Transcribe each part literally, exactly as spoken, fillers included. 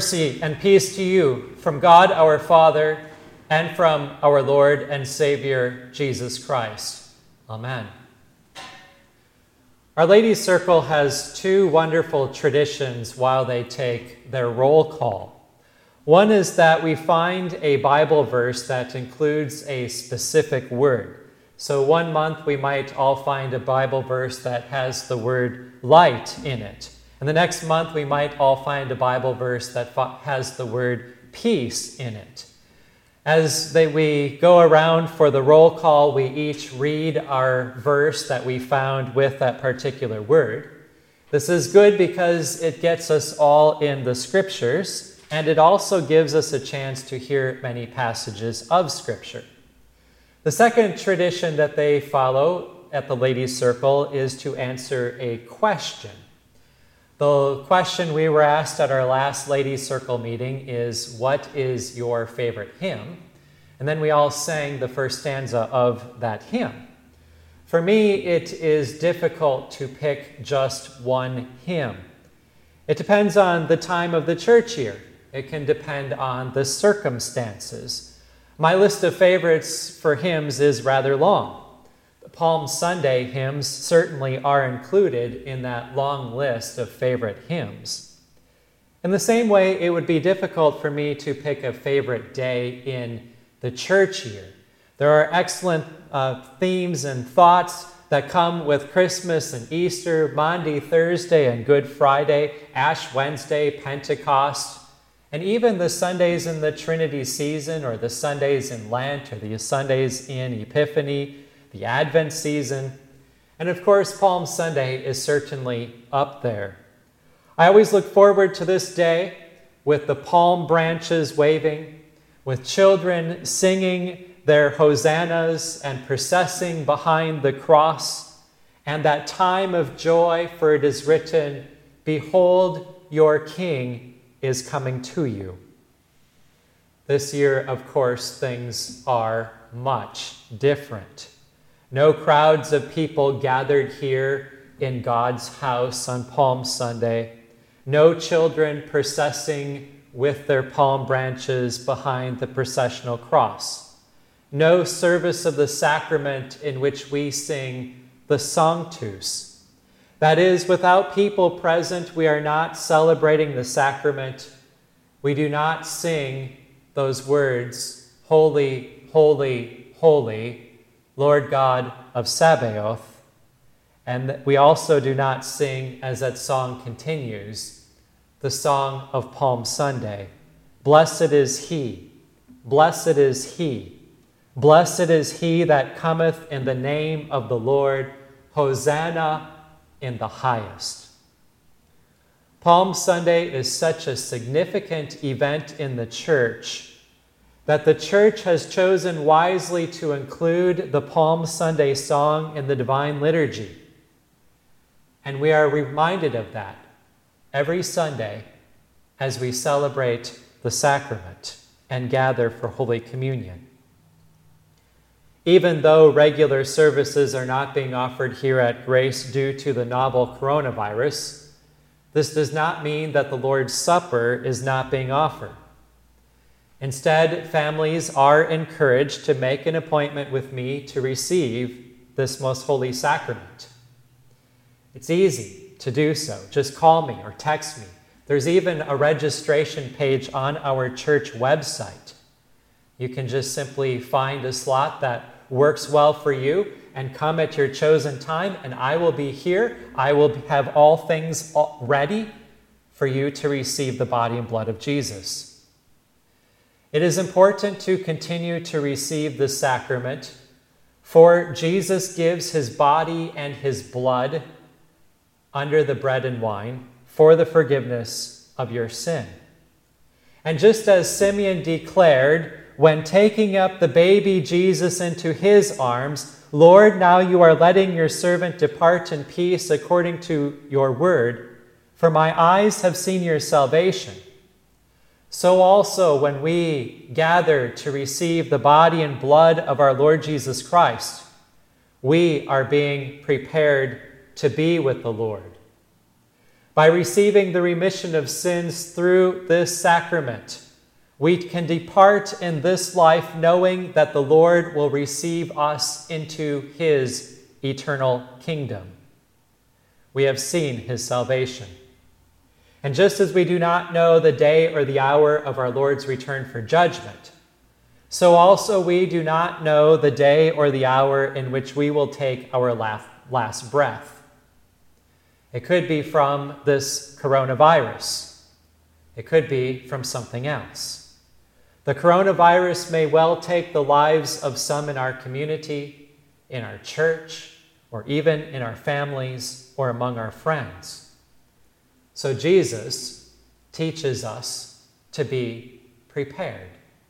Mercy and peace to you from God our Father and from our Lord and Savior, Jesus Christ. Amen. Our Ladies' Circle has two wonderful traditions while they take their roll call. One is that we find a Bible verse that includes a specific word. So one month we might all find a Bible verse that has the word light in it. And the next month we might all find a Bible verse that has the word peace in it. As they, we go around for the roll call, we each read our verse that we found with that particular word. This is good because it gets us all in the scriptures, and it also gives us a chance to hear many passages of scripture. The second tradition that they follow at the Ladies' Circle is to answer a question. The question we were asked at our last Ladies' Circle meeting is, what is your favorite hymn? And then we all sang the first stanza of that hymn. For me, it is difficult to pick just one hymn. It depends on the time of the church year. It can depend on the circumstances. My list of favorites for hymns is rather long. Palm Sunday hymns certainly are included in that long list of favorite hymns. In the same way, it would be difficult for me to pick a favorite day in the church year. There are excellent uh, themes and thoughts that come with Christmas and Easter, Maundy Thursday and Good Friday, Ash Wednesday, Pentecost, and even the Sundays in the Trinity season, or the Sundays in Lent, or the Sundays in Epiphany, the Advent season, and of course, Palm Sunday is certainly up there. I always look forward to this day with the palm branches waving, with children singing their hosannas and processing behind the cross, and that time of joy, for it is written, "Behold, your King is coming to you." This year, of course, things are much different. No crowds of people gathered here in God's house on Palm Sunday. No children processing with their palm branches behind the processional cross. No service of the sacrament in which we sing the Sanctus. That is, without people present, we are not celebrating the sacrament. We do not sing those words, "Holy, holy, holy, Lord God of Sabaoth." And we also do not sing, as that song continues, the song of Palm Sunday. Blessed is he, blessed is he, blessed is he that cometh in the name of the Lord, Hosanna in the highest. Palm Sunday is such a significant event in the church that the church has chosen wisely to include the Palm Sunday song in the Divine Liturgy. And we are reminded of that every Sunday as we celebrate the sacrament and gather for Holy Communion. Even though regular services are not being offered here at Grace due to the novel coronavirus, this does not mean that the Lord's Supper is not being offered. Instead, families are encouraged to make an appointment with me to receive this most holy sacrament. It's easy to do so. Just call me or text me. There's even a registration page on our church website. You can just simply find a slot that works well for you and come at your chosen time, and I will be here. I will have all things ready for you to receive the body and blood of Jesus. It is important to continue to receive the sacrament, for Jesus gives his body and his blood under the bread and wine for the forgiveness of your sin. And just as Simeon declared when taking up the baby Jesus into his arms, "Lord, now you are letting your servant depart in peace according to your word, for my eyes have seen your salvation," so also when we gather to receive the body and blood of our Lord Jesus Christ, we are being prepared to be with the Lord. By receiving the remission of sins through this sacrament, we can depart in this life knowing that the Lord will receive us into his eternal kingdom. We have seen his salvation. And just as we do not know the day or the hour of our Lord's return for judgment, so also we do not know the day or the hour in which we will take our last breath. It could be from this coronavirus. It could be from something else. The coronavirus may well take the lives of some in our community, in our church, or even in our families or among our friends. So Jesus teaches us to be prepared.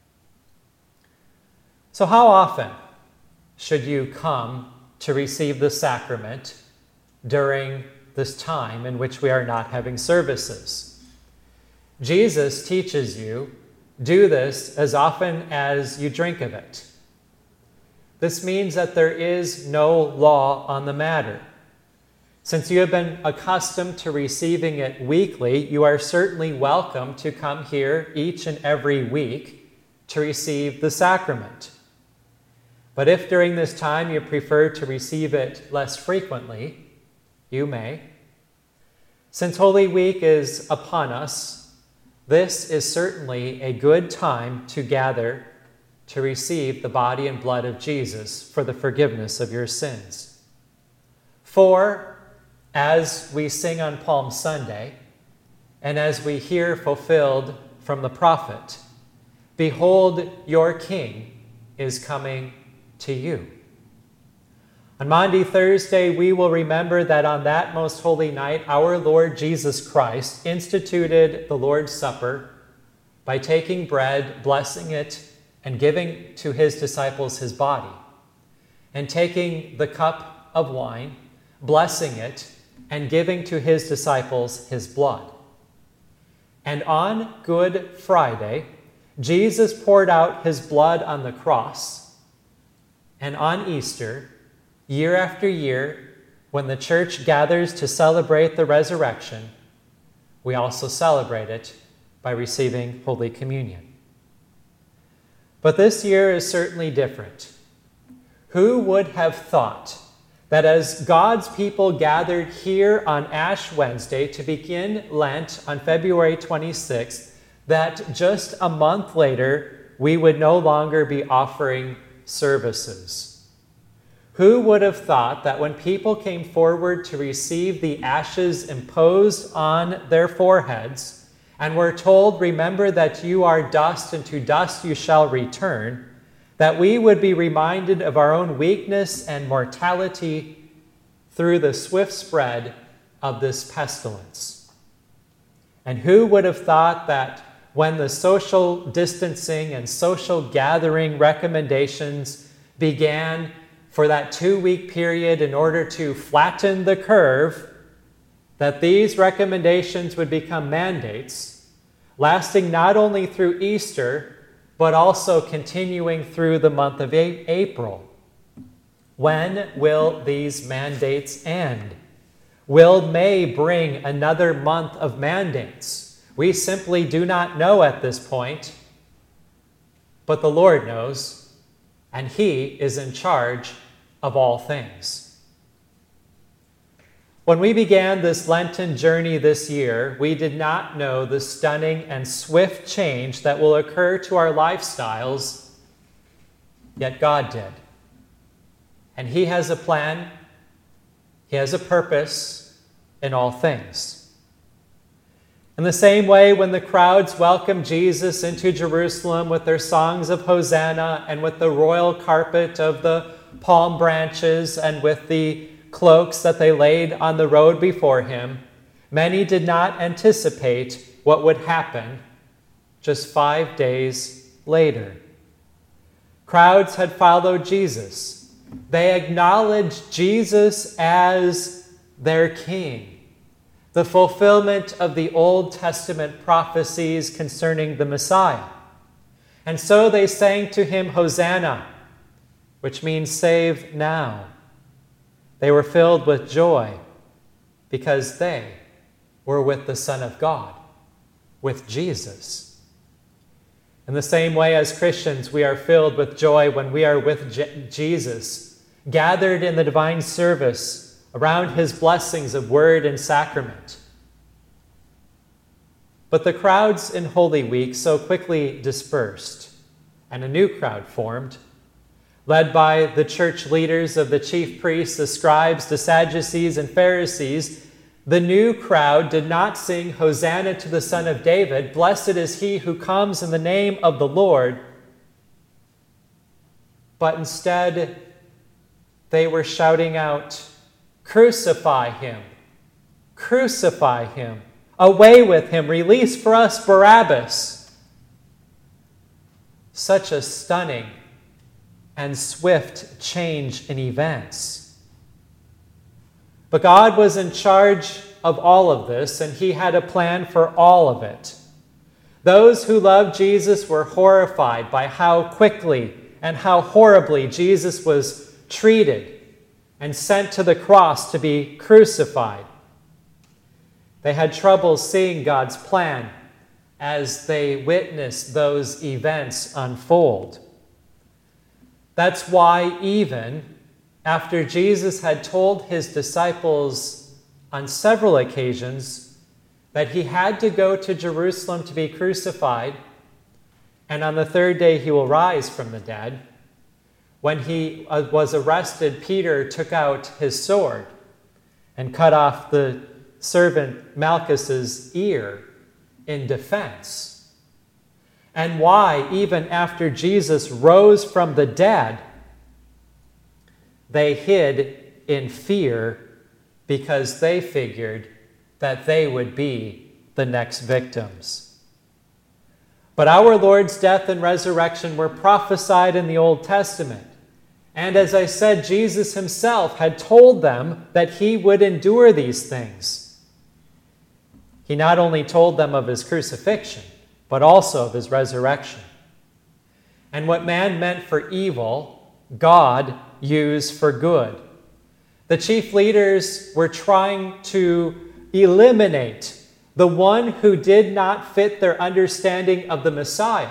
So how often should you come to receive the sacrament during this time in which we are not having services? Jesus teaches you, do this as often as you drink of it. This means that there is no law on the matter. Since you have been accustomed to receiving it weekly, you are certainly welcome to come here each and every week to receive the sacrament. But if during this time you prefer to receive it less frequently, you may. Since Holy Week is upon us, this is certainly a good time to gather to receive the body and blood of Jesus for the forgiveness of your sins. For, as we sing on Palm Sunday, and as we hear fulfilled from the prophet, behold, your King is coming to you. On Maundy Thursday, we will remember that on that most holy night, our Lord Jesus Christ instituted the Lord's Supper by taking bread, blessing it, and giving to his disciples his body, and taking the cup of wine, blessing it, and giving to his disciples his blood. And on Good Friday, Jesus poured out his blood on the cross. And on Easter, year after year, when the church gathers to celebrate the resurrection, we also celebrate it by receiving Holy Communion. But this year is certainly different. Who would have thought that as God's people gathered here on Ash Wednesday to begin Lent on February twenty-sixth, that just a month later we would no longer be offering services? Who would have thought that when people came forward to receive the ashes imposed on their foreheads and were told, remember that you are dust and to dust you shall return, that we would be reminded of our own weakness and mortality through the swift spread of this pestilence? And who would have thought that when the social distancing and social gathering recommendations began for that two-week period in order to flatten the curve, that these recommendations would become mandates, lasting not only through Easter, but also continuing through the month of April. When will these mandates end? Will May bring another month of mandates? We simply do not know at this point, but the Lord knows, and he is in charge of all things. When we began this Lenten journey this year, we did not know the stunning and swift change that will occur to our lifestyles, yet God did. And he has a plan, he has a purpose in all things. In the same way, when the crowds welcomed Jesus into Jerusalem with their songs of Hosanna and with the royal carpet of the palm branches and with the cloaks that they laid on the road before him, many did not anticipate what would happen just five days later. Crowds had followed Jesus. They acknowledged Jesus as their king, the fulfillment of the Old Testament prophecies concerning the Messiah. And so they sang to him, Hosanna, which means save now. They were filled with joy because they we're with the Son of God, with Jesus. In the same way as Christians, we are filled with joy when we are with Je- Jesus, gathered in the divine service around his blessings of word and sacrament. But the crowds in Holy Week so quickly dispersed, and a new crowd formed, led by the church leaders of the chief priests, the scribes, the Sadducees, and Pharisees. The new crowd did not sing, "Hosanna to the Son of David, blessed is he who comes in the name of the Lord," but instead they were shouting out, "Crucify him, crucify him, away with him, release for us Barabbas." Such a stunning and swift change in events. But God was in charge of all of this, and he had a plan for all of it. Those who loved Jesus were horrified by how quickly and how horribly Jesus was treated and sent to the cross to be crucified. They had trouble seeing God's plan as they witnessed those events unfold. That's why even after Jesus had told his disciples on several occasions that he had to go to Jerusalem to be crucified, and on the third day he will rise from the dead, when he was arrested, Peter took out his sword and cut off the servant Malchus's ear in defense. And why, even after Jesus rose from the dead, they hid in fear, because they figured that they would be the next victims. But our Lord's death and resurrection were prophesied in the Old Testament. And as I said, Jesus himself had told them that he would endure these things. He not only told them of his crucifixion, but also of his resurrection. And what man meant for evil, God used for good. The chief leaders were trying to eliminate the one who did not fit their understanding of the Messiah.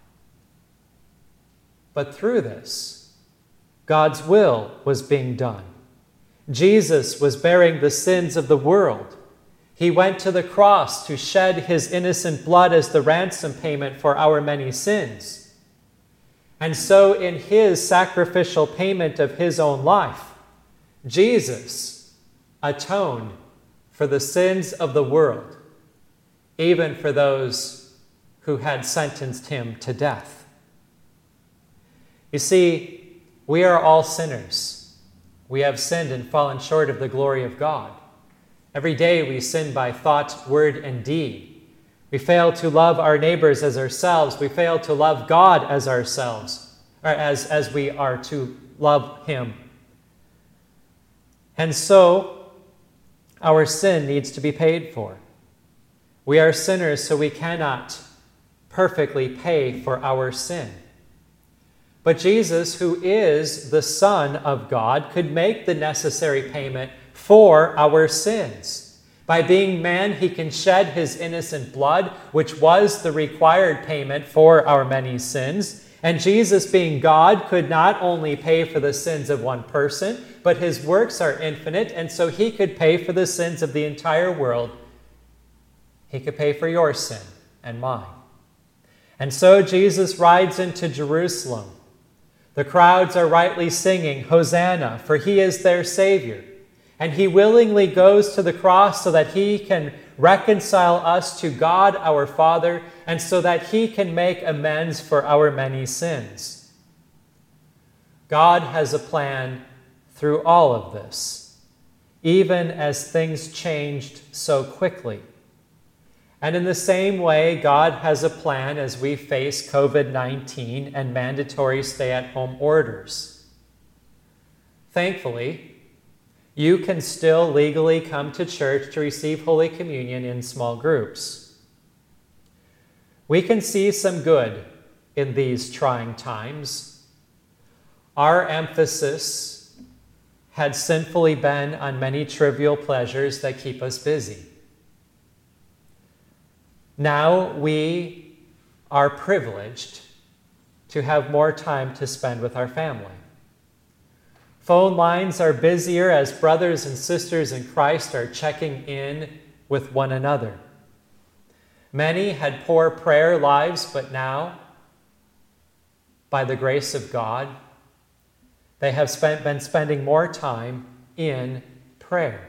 But through this, God's will was being done. Jesus was bearing the sins of the world. He went to the cross to shed his innocent blood as the ransom payment for our many sins. And so in his sacrificial payment of his own life, Jesus atoned for the sins of the world, even for those who had sentenced him to death. You see, we are all sinners. We have sinned and fallen short of the glory of God. Every day we sin by thought, word, and deed. We fail to love our neighbors as ourselves. We fail to love God as ourselves, or as, as we are to love him. And so, our sin needs to be paid for. We are sinners, so we cannot perfectly pay for our sin. But Jesus, who is the Son of God, could make the necessary payment for our sins. By being man, he can shed his innocent blood, which was the required payment for our many sins. And Jesus, being God, could not only pay for the sins of one person, but his works are infinite, and so he could pay for the sins of the entire world. He could pay for your sin and mine. And so Jesus rides into Jerusalem. The crowds are rightly singing, "Hosanna," for he is their Savior. And he willingly goes to the cross so that he can reconcile us to God our Father, and so that he can make amends for our many sins. God has a plan through all of this, even as things changed so quickly. And in the same way, God has a plan as we face covid nineteen and mandatory stay-at-home orders. Thankfully, you can still legally come to church to receive Holy Communion in small groups. We can see some good in these trying times. Our emphasis had sinfully been on many trivial pleasures that keep us busy. Now we are privileged to have more time to spend with our family. Phone lines are busier as brothers and sisters in Christ are checking in with one another. Many had poor prayer lives, but now, by the grace of God, they have spent, been spending more time in prayer.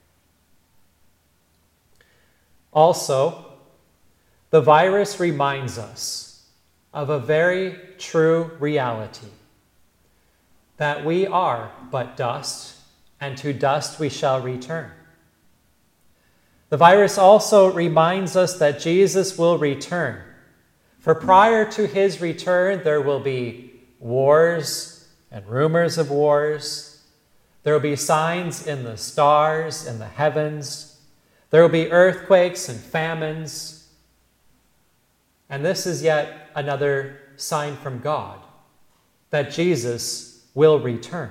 Also, the virus reminds us of a very true reality, that we are but dust, and to dust we shall return. The virus also reminds us that Jesus will return. For prior to his return, there will be wars and rumors of wars. There will be signs in the stars, in the heavens. There will be earthquakes and famines. And this is yet another sign from God that Jesus will return.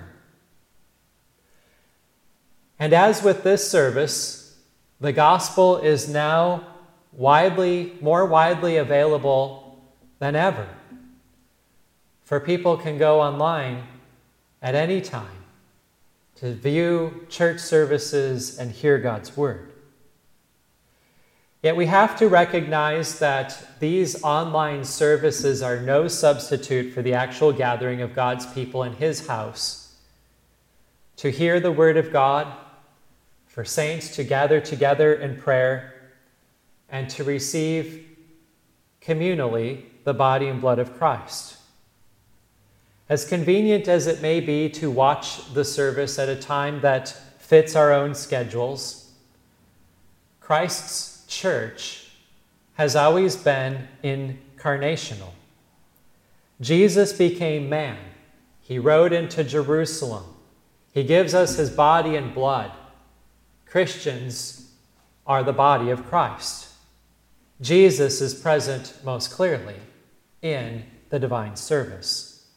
And as with this service, the gospel is now widely, more widely available than ever. For people can go online at any time to view church services and hear God's word. Yet we have to recognize that these online services are no substitute for the actual gathering of God's people in his house to hear the word of God, for saints to gather together in prayer, and to receive communally the body and blood of Christ. As convenient as it may be to watch the service at a time that fits our own schedules, Christ's church has always been incarnational. Jesus became man. He rode into Jerusalem. He gives us his body and blood. Christians are the body of Christ. Jesus is present most clearly in the divine service.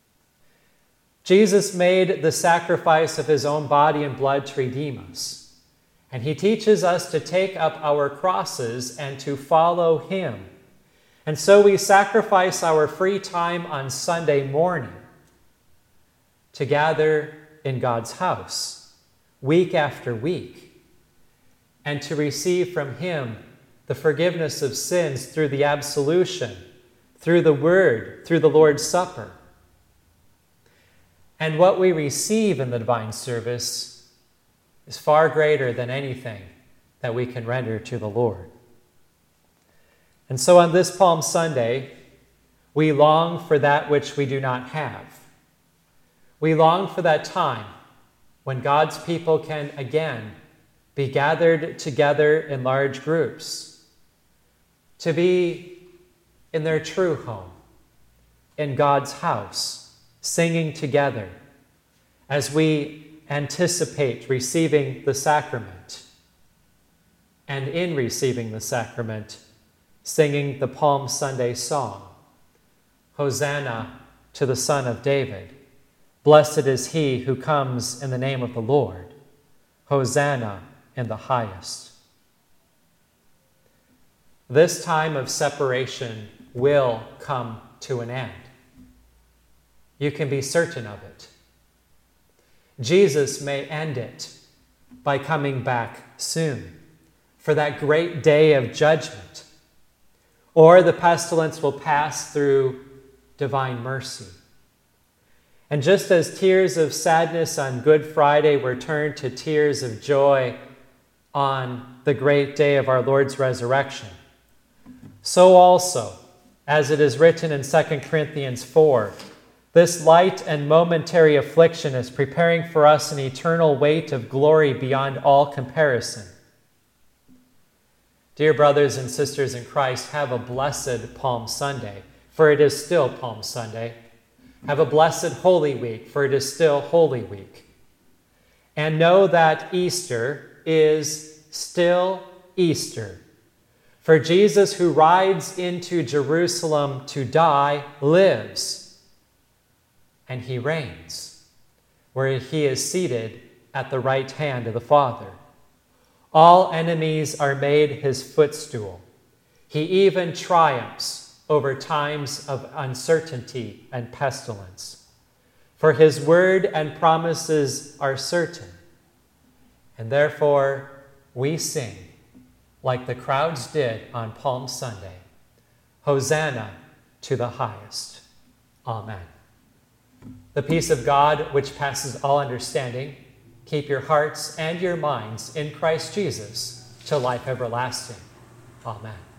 Jesus made the sacrifice of his own body and blood to redeem us. And he teaches us to take up our crosses and to follow him. And so we sacrifice our free time on Sunday morning to gather in God's house week after week and to receive from him the forgiveness of sins through the absolution, through the word, through the Lord's Supper. And what we receive in the divine service is far greater than anything that we can render to the Lord. And so on this Palm Sunday, we long for that which we do not have. We long for that time when God's people can again be gathered together in large groups, to be in their true home, in God's house, singing together as we anticipate receiving the sacrament, and in receiving the sacrament, singing the Palm Sunday song, Hosanna to the Son of David. Blessed is he who comes in the name of the Lord. Hosanna in the highest. This time of separation will come to an end. You can be certain of it. Jesus may end it by coming back soon for that great day of judgment, or the pestilence will pass through divine mercy. And just as tears of sadness on Good Friday were turned to tears of joy on the great day of our Lord's resurrection, so also, as it is written in Second Corinthians four, this light and momentary affliction is preparing for us an eternal weight of glory beyond all comparison. Dear brothers and sisters in Christ, have a blessed Palm Sunday, for it is still Palm Sunday. Have a blessed Holy Week, for it is still Holy Week. And know that Easter is still Easter. For Jesus, who rides into Jerusalem to die, lives, and he reigns, where he is seated at the right hand of the Father. All enemies are made his footstool. He even triumphs over times of uncertainty and pestilence. For his word and promises are certain, and therefore we sing, like the crowds did on Palm Sunday, Hosanna to the highest. Amen. The peace of God, which passes all understanding, keep your hearts and your minds in Christ Jesus to life everlasting. Amen.